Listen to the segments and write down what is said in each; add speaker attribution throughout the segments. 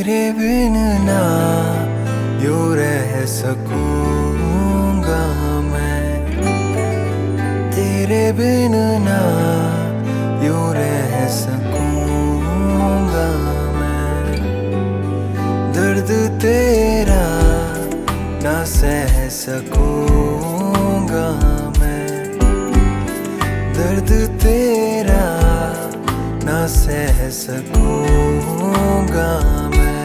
Speaker 1: तेरे बिन ना यूं रह सकूंगा मैं, तेरे बिन ना यूं रह सकूंगा मैं। दर्द तेरा ना सह सकूंगा मैं, दर्द तेरा ना सह सकूंगा मैं।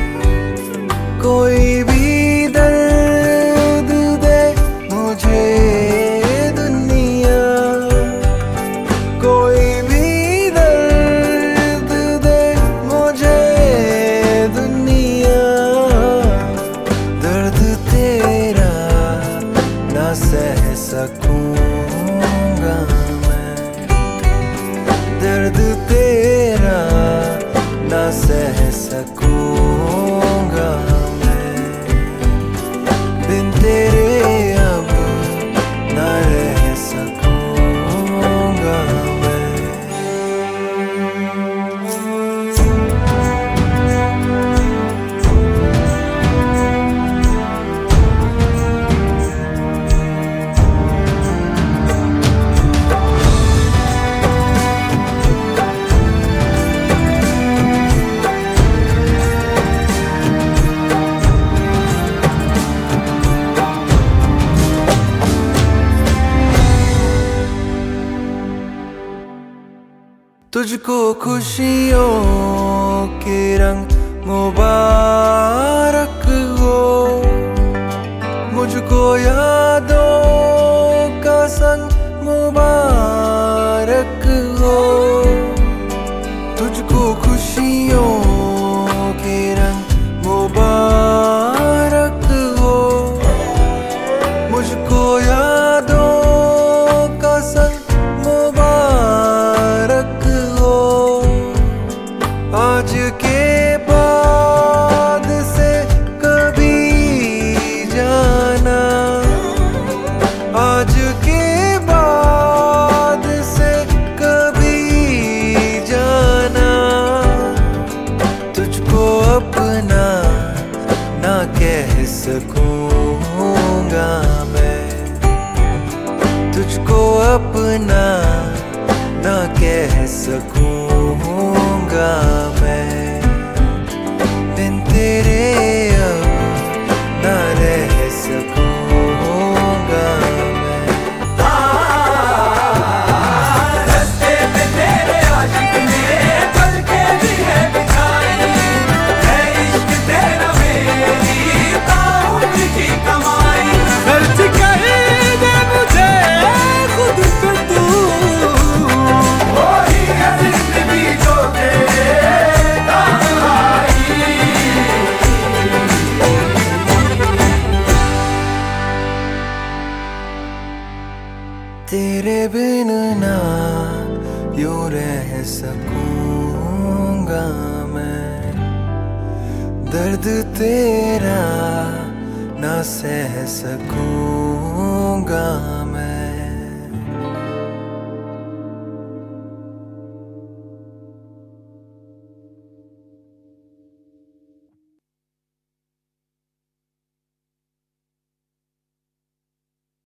Speaker 1: कोई भी दर्द दे मुझे दुनिया, कोई भी दर्द दे मुझे दुनिया। दर्द तेरा ना सह सकूंगा मैं, दर्द तेरा ना सह सकूंगा मैं। बिन तेरे अब ना रह सकूंगा मैं। तुझको खुशियों के रंग मुबारक हो, मुझको यादों का संग मुबारक हो। तुझको खुशियों के रंग मुबारक हो, मुझको यादों का संग मुबारक हो। आज के बाद से कभी जाना, आज के बाद से कभी जाना। तुझको अपना ना कह सकूंगा मैं, तुझको अपना ना कह सकूंगा मैं। बिन तेरे अब ना रह सकूंगा मैं।
Speaker 2: रास्ते पे तेरे आशिक ने पल के भी है बिछाई, है इश्क तेरा मेरी ताउत की कमाई। खर्च कर दे मुझे खुद पे तू, वही है जिंदगी जो तेरे काम आई।
Speaker 1: तेरे बिन ना यूं रह सकूंगा मैं, दर्द तेरा ना सह सकूंगा।